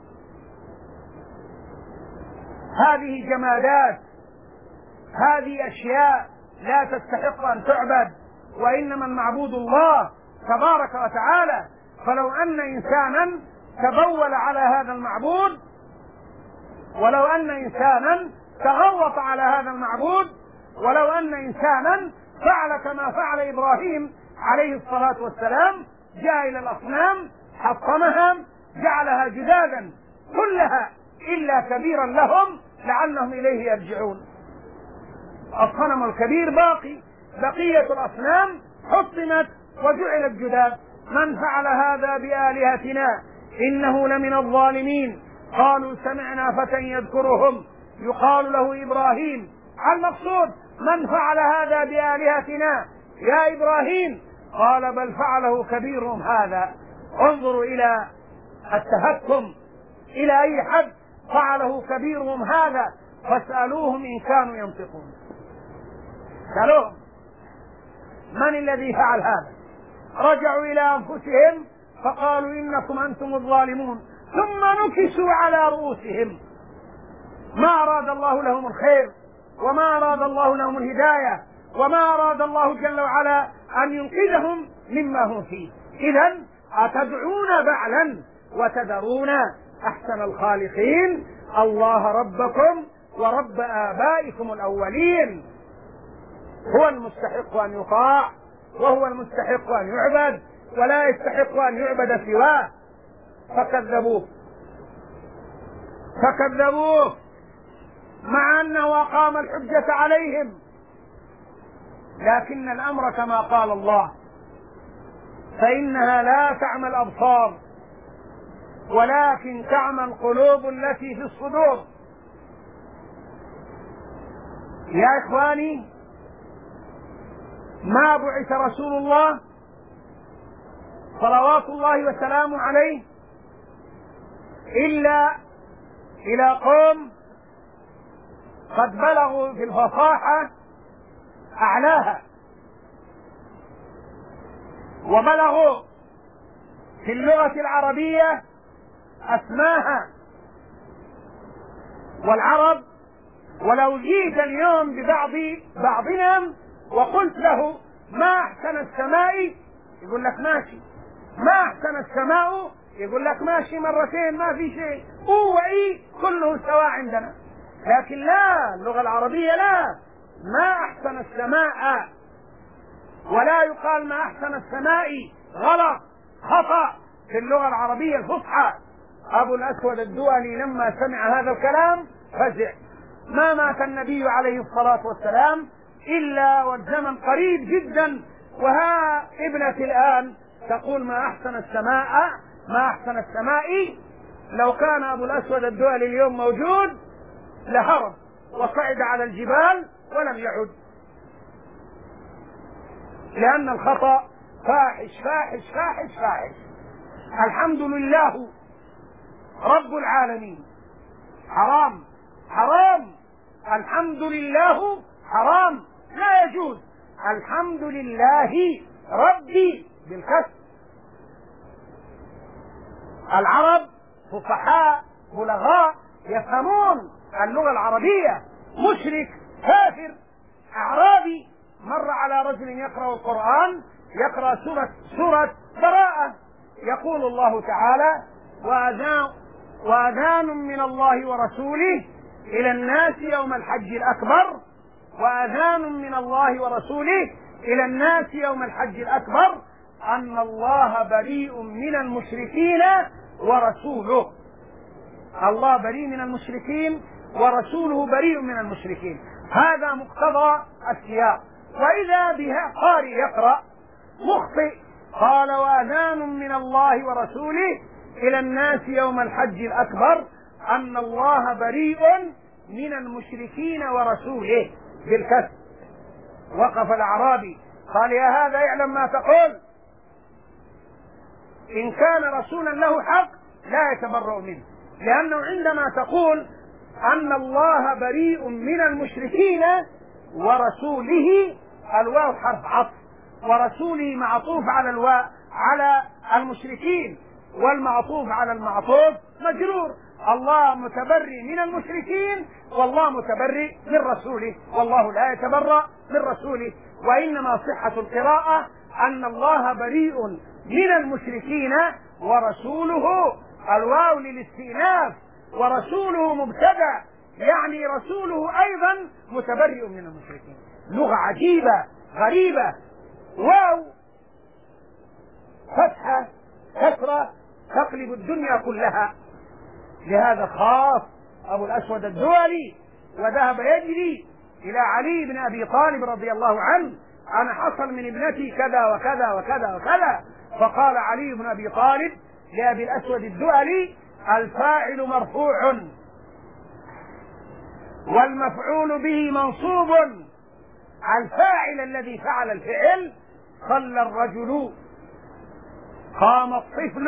هذه جمادات، هذه أشياء لا تستحق أن تعبد، وإنما المعبود الله تبارك وتعالى. فلو أن إنسانا تبول على هذا المعبود، ولو أن إنسانا تغوط على هذا المعبود، ولو أن إنسانا فعل كما فعل إبراهيم عليه الصلاة والسلام، جاء إلى الأصنام حطمها، جعلها جدادا كلها إلا كبيرا لهم لعلهم إليه يرجعون. الصنم الكبير باقي، بقية الأصنام حطمت وجعلت جداد. من فعل هذا بآلهتنا إنه لمن الظالمين. قالوا سمعنا فتى يذكرهم يقال له إبراهيم. المقصود من فعل هذا بآلهتنا يا إبراهيم؟ قال بل فعله كبيرهم هذا. انظروا إلى التهكم، إلى أي حد فعله كبيرهم هذا، فاسألوهم إن كانوا ينطقون. سألوهم من الذي فعل هذا؟ رجعوا إلى أنفسهم فقالوا إنكم أنتم الظالمون، ثم نكسوا على رؤوسهم. ما أراد الله لهم الخير، وما أراد الله لهم الهداية، وما أراد الله جل وعلا أن ينقذهم مما هم فيه. إذن أتدعون بعلا وتذرون أحسن الخالقين الله ربكم ورب آبائكم الأولين. هو المستحق أن يطاع، وهو المستحق أن يعبد، ولا يستحق أن يعبد سواه. فكذبوه مع أنه أقام الحجة عليهم. لكن الأمر كما قال الله فإنها لا تعمى الأبصار ولكن تعمى القلوب التي في الصدور. يا إخواني، ما بعث رسول الله صلوات الله وسلامه عليه إلا إلى قوم قد بلغوا في الفصاحة أعلاها، وبلغوا في اللغة العربية أسماها. والعرب ولو جيت اليوم بعضنا وقلت له ما أحسن السماء يقول لك ماشي، ما أحسن السماء يقول لك ماشي مرتين، ما في شيء، هو إيه كله سواء عندنا. لكن لا، اللغة العربية لا، ما أحسن السماء، ولا يقال ما أحسن السماء، غلط، خطأ في اللغة العربية الفصحى. أبو الأسود الدؤلي لما سمع هذا الكلام فزع. ما مات النبي عليه الصلاة والسلام إلا والزمن قريب جدا، وها ابنة الآن تقول ما أحسن السماء، ما أحسن السماء. لو كان أبو الأسود الدؤلي اليوم موجود لهرب وصعد على الجبال ولم يعد، لأن الخطأ فاحش فاحش فاحش فاحش. الحمد لله رب العالمين. حرام حرام، الحمد لله حرام، لا يجوز الحمد لله ربي بالكسر. العرب فصحاء بلغاء يفهمون اللغة العربية. مشرك كافر أعرابي مر على رجل يقرأ القرآن، يقرأ سورة براءة، يقول الله تعالى: وأذان من الله ورسوله إلى الناس يوم الحج الأكبر، وأذان من الله ورسوله إلى الناس يوم الحج الأكبر أن الله بريء من المشركين ورسوله. الله بريء من المشركين ورسوله بريء من المشركين، هذا مقتضى السياق. وإذا بها قارئ يقرأ مخطئ قال: وأذان من الله ورسوله إلى الناس يوم الحج الأكبر أن الله بريء من المشركين ورسوله بالكسر. وقف الأعرابي قال: يا هذا اعلم ما تقول، إن كان رسولا له حق لا يتبرأ منه، لأنه عندما تقول أن الله بريء من المشركين ورسوله، الواو حرف عطف، ورسوله معطوف على المشركين، والمعطوف على المعطوف مجرور. الله متبرئ من المشركين والله متبرئ من رسوله، والله لا يتبرأ من رسوله. وإنما صحة القراءة أن الله بريء من المشركين ورسوله، الواو للاستئناف، ورسوله مبتدأ، يعني رسوله أيضا متبرئ من المشركين. لغة عجيبة غريبة، واو فتحة كسرة تقلب الدنيا كلها. لهذا خاف أبو الأسود الدولي وذهب يجري إلى علي بن أبي طالب رضي الله عنه: أنا حصل من ابنتي كذا وكذا وكذا وكذا. فقال علي بن أبي طالب لأبي الأسود الدولي: الفاعل مرفوع والمفعول به منصوب. الفاعل الذي فعل الفعل: صلى الرجل، قام الطفل،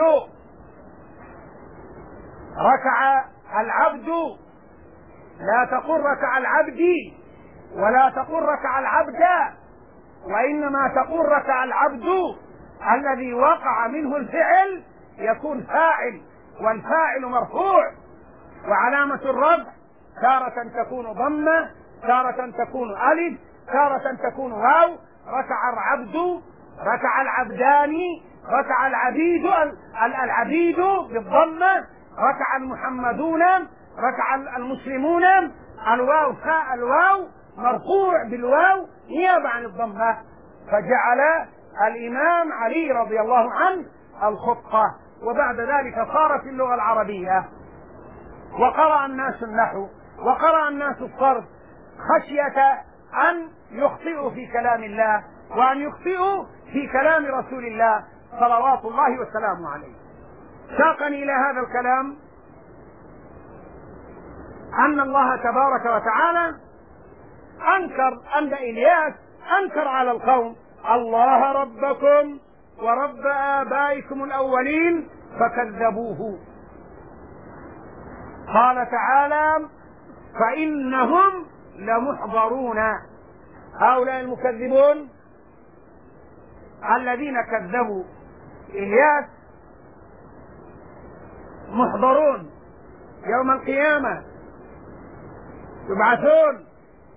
ركع العبد. لا تقل ركع العبد ولا تقل ركع العبد، وإنما تقول ركع العبد. الذي وقع منه الفعل يكون فاعل، والفاعل مرفوع، وعلامة الرفع تارة تكون ضمة، تارة تكون ألف، تارة تكون واو. ركع العبد، ركع العبدان، ركع العبيد بالضمة، ركع المحمدون، ركع المسلمون. الواو فاء الواو مرفوع بالواو نيابة عن الضمة. فجعل الإمام علي رضي الله عنه الخطة، وبعد ذلك صارت اللغة العربية، وقرأ الناس النحو، وقرأ الناس الصرف، خشية أن يخطئوا في كلام الله وأن يخطئوا في كلام رسول الله صلوات الله وسلامه عليه. ساقني إلى هذا الكلام أن الله تبارك وتعالى أنكر أن إلياس أنكر على القوم: الله ربكم ورب آبائكم الأولين فكذبوه. قال تعالى: فإنهم لمحضرون. هؤلاء المكذبون الذين كذبوا إلياس محضرون يوم القيامة، يبعثون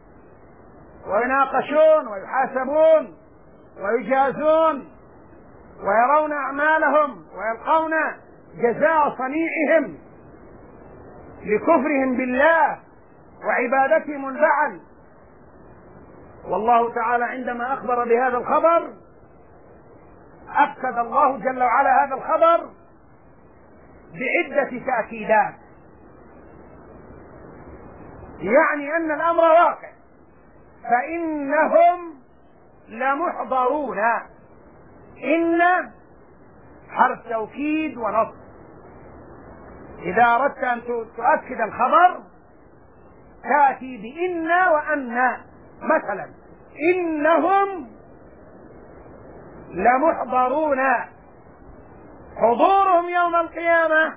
ويناقشون ويحاسبون ويجازون ويرون أعمالهم ويلقون جزاء صنيعهم لكفرهم بالله وعبادتهم البعل. والله تعالى عندما أخبر بهذا الخبر أكد الله جل وعلا هذا الخبر بعدة تأكيدات، يعني أن الأمر واقع. فإنهم لمحضرون، إن حرف توكيد ونصب. إذا أردت أن تؤكد الخبر تأتي بإن وأن. مثلا: إنهم لمحضرون، حضورهم يوم القيامة،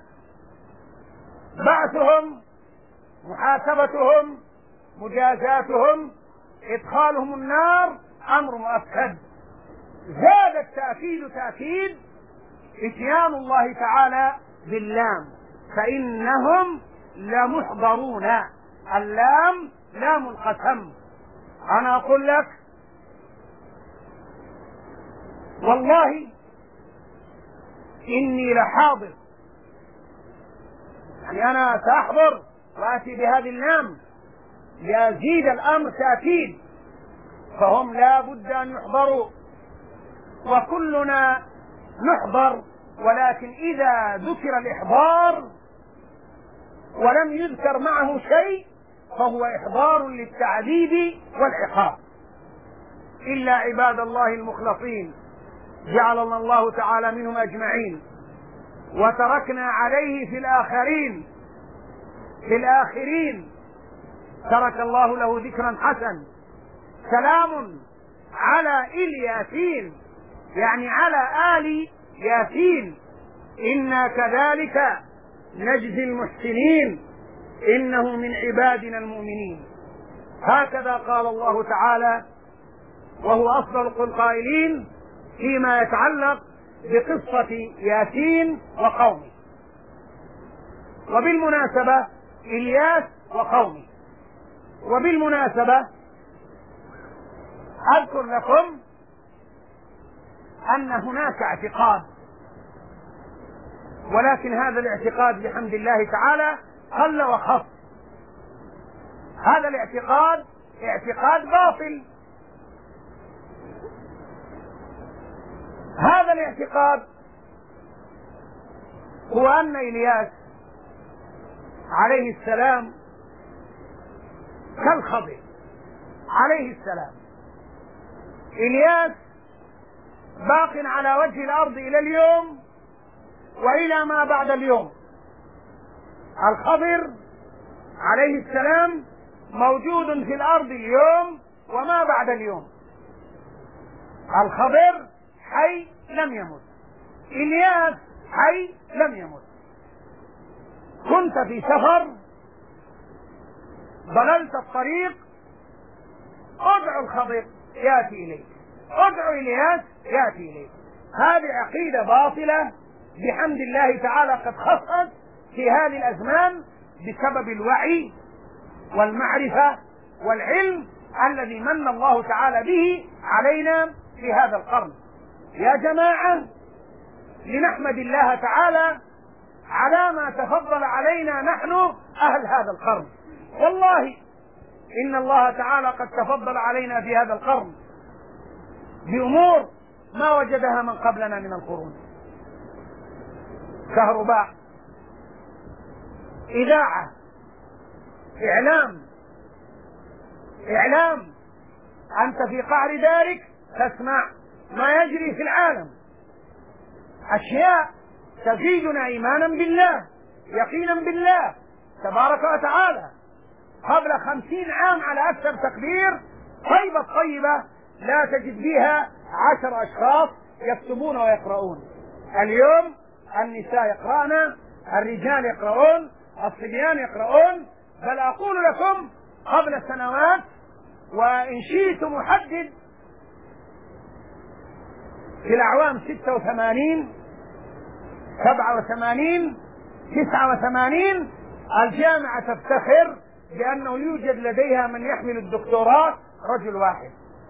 بعثهم، محاسبتهم، مجازاتهم، إدخالهم النار أمر مؤكد. زاد التأكيد تأكيد إتيان الله تعالى باللام، فإنهم لمحضرون. اللام لام القسم. أنا أقول لك والله إني لحاضر، يعني أنا سأحضر وآتي بهذه اللام ليزيد الأمر تأكيد، فهم لا بد أن يحضروا وكلنا نحضر، ولكن إذا ذكر الإحضار ولم يذكر معه شيء فهو إحضار للتعذيب والعقاب، إلا عباد الله المخلصين جعلنا الله تعالى منهم أجمعين. وتركنا عليه في الآخرين ترك الله له ذكرا حسن: سلام على الياسين، يعني على آل ياسين، إنا كذلك نجزي المحسنين إنه من عبادنا المؤمنين. هكذا قال الله تعالى، وهو أفضل القائلين فيما يتعلق بقصة ياسين وقومه. وبالمناسبة إلياس وقومه، وبالمناسبة أذكر لكم أن هناك اعتقاد، ولكن هذا الاعتقاد بحمد الله تعالى قل وخف. هذا الاعتقاد اعتقاد باطل. هذا الاعتقاد هو أن إلياس عليه السلام كالخضر عليه السلام. إلياس باق على وجه الأرض إلى اليوم وإلى ما بعد اليوم. الخضر عليه السلام موجود في الأرض اليوم وما بعد اليوم. الخضر حي لم يمت، إلياس حي لم يمت. كنت في سفر، ضللت الطريق، ادعو الخضر يأتي إليك، ادعو إلياس يأتي إليك. هذه عقيدة باطلة بحمد الله تعالى قد خفت في هذه الأزمان بسبب الوعي والمعرفة والعلم الذي من الله تعالى به علينا في هذا القرن. يا جماعة، لنحمد الله تعالى على ما تفضل علينا نحن أهل هذا القرن. والله إن الله تعالى قد تفضل علينا في هذا القرن بأمور ما وجدها من قبلنا من القرون: كهرباء، إذاعة، إعلام. أنت في قعر دارك تسمع ما يجري في العالم، أشياء تزيدنا إيمانا بالله، يقينا بالله تبارك وتعالى. قبل 50 عام على أكثر تقدير طيبة لا تجد فيها 10 أشخاص يكتبون ويقرؤون. اليوم النساء يقرأن، الرجال يقرؤون، الصبيان يقرؤون. بل أقول لكم قبل سنوات، وإن شئت محدد، في الأعوام 86 87 89 الجامعة تفتخر بأنه يوجد لديها من يحمل الدكتوراه رجل واحد،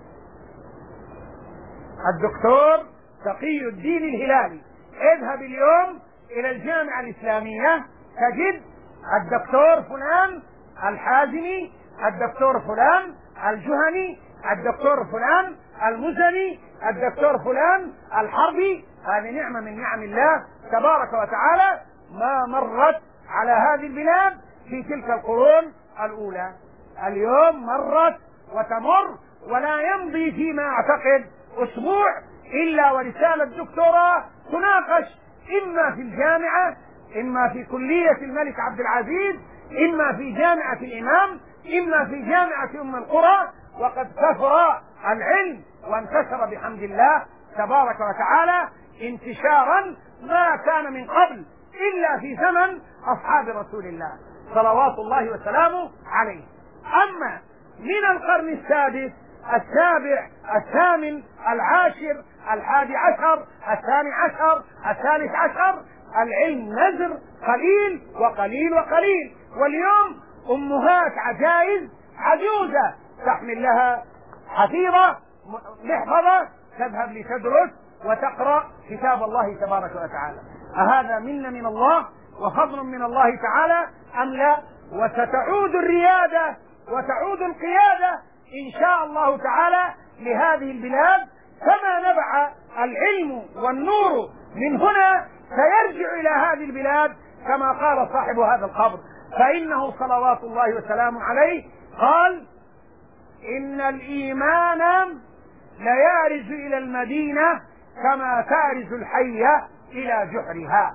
الدكتور تقي الدين الهلالي. اذهب اليوم إلى الجامعة الإسلامية تجد الدكتور فلان الحازمي، الدكتور فلان الجهني، الدكتور فلان المزني، الدكتور فلان الحربي. هذه نعمة من نعم الله تبارك وتعالى ما مرت على هذه البلاد في تلك القرون الأولى. اليوم مرت وتمر، ولا يمضي فيما أعتقد أسبوع إلا ورسالة دكتوراه تناقش إما في الجامعة، إما في كلية الملك عبد العزيز، إما في جامعة الإمام، إما في جامعة أم القرى. وقد كثر العلم وانتشر بحمد الله تبارك وتعالى انتشارا ما كان من قبل إلا في زمن أصحاب رسول الله صلوات الله وسلامه عليه. أما من القرن السادس، السابع، الثامن، العاشر، 11، 12، 13، العلم نزر قليل وقليل وقليل. واليوم أمهات عجائز عجوزة تحمل لها حفيظة محفظة تذهب لتدرس وتقرأ كتاب الله تبارك وتعالى. أهذا من الله وفضل من الله تعالى أم لا؟ وستعود الريادة وتعود القيادة إن شاء الله تعالى لهذه البلاد، كما نبع العلم والنور من هنا سيرجع إلى هذه البلاد كما قال صاحب هذا القبر، فإنه صلوات الله وسلامه عليه قال: إن الإيمان ليارج إلى المدينة كما تارج الحية إلى جحرها.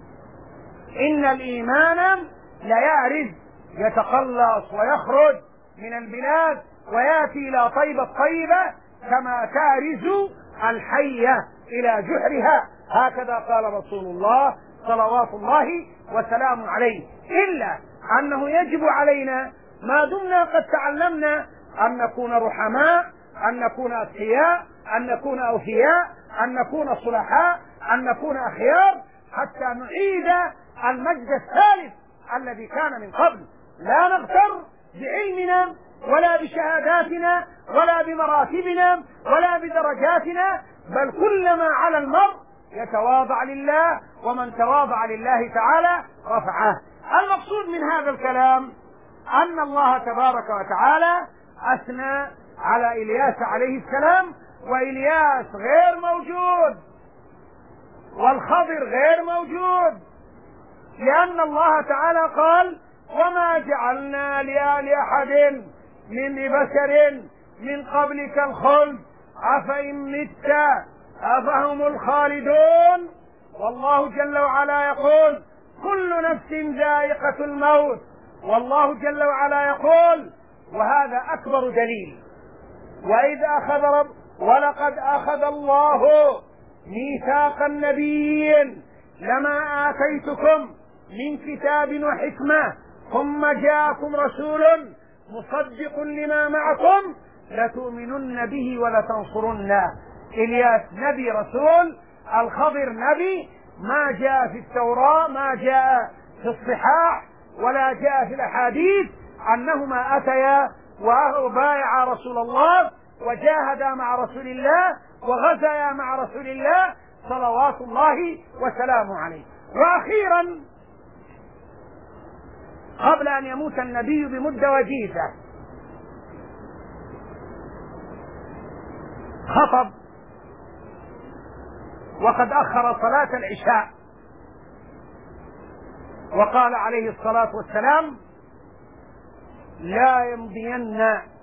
إن الإيمان ليارج، يتقلص ويخرج من البلاد ويأتي إلى طيبة طيبة كما تارج الحية إلى جحرها. هكذا قال رسول الله صلوات الله وسلامه عليه. إلا أنه يجب علينا ما دمنا قد تعلمنا أن نكون رحماء، أن نكون أتقياء، أن نكون أوفياء، أن نكون صلحاء، أن نكون أخيار، حتى نعيد المجد الثالث الذي كان من قبل. لا نغتر بعلمنا ولا بشهاداتنا ولا بمراتبنا ولا بدرجاتنا، بل كلما على المرء يتواضع لله، ومن تواضع لله تعالى رفعه. المقصود من هذا الكلام أن الله تبارك وتعالى أثنى على إلياس عليه السلام، وإلياس غير موجود والخضر غير موجود، لأن الله تعالى قال: وما جعلنا لأحد من بشر من قبلك الخلد أفإن مت أفهم الخالدون. والله جل وعلا يقول: كل نفس ذائقة الموت. والله جل وعلا يقول، وهذا أكبر دليل: ولقد أخذ الله ميثاق النبيين لما آتيتكم من كتاب وحكمة ثم جاءكم رسول مصدق لما معكم لتؤمنن به ولتنصرنه. إلياس نبي رسول، الخضر نبي، ما جاء في التوراة، ما جاء في الصحاح، ولا جاء في الأحاديث أنهما أتيا وبايعا رسول الله وجاهدا مع رسول الله وغزايا مع رسول الله صلوات الله وسلامه عليه. وأخيرا قبل أن يموت النبي بمدة وجيزة خطب وقد أخر صلاة العشاء، وقال عليه الصلاة والسلام: لا يمضين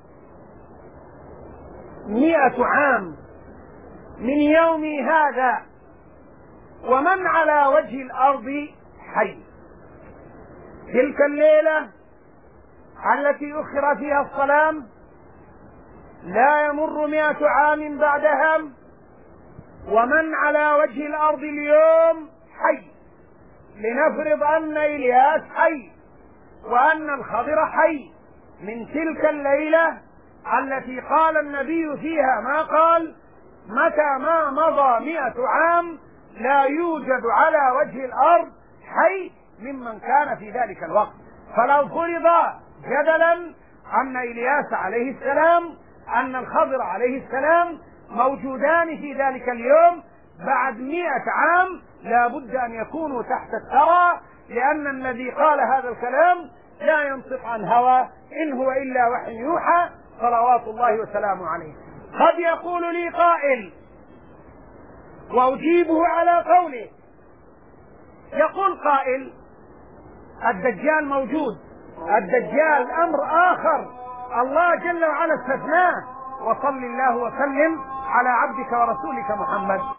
100 عام من يومي هذا ومن على وجه الأرض حي. تلك الليلة التي أخر فيها الصلاة لا يمر 100 عام بعدها ومن على وجه الأرض اليوم حي. لنفرض أن إلياس حي وأن الخضر حي من تلك الليلة التي قال النبي فيها ما قال: متى ما مضى 100 عام لا يوجد على وجه الأرض حي ممن كان في ذلك الوقت. فلو فرض جدلا أن إلياس عليه السلام أن الخضر عليه السلام موجودان في ذلك اليوم، بعد 100 عام لا بد أن يكونوا تحت الثرى، لأن الذي قال هذا الكلام لا ينطق عن هوى، إن هو إلا وحي يوحى صلوات الله وسلامه عليه. قد يقول لي قائل وأجيبه على قوله، يقول قائل: الدجال موجود، الدجال أمر آخر الله جل وعلا استثناه، وصل الله وسلم على عبدك ورسولك محمد.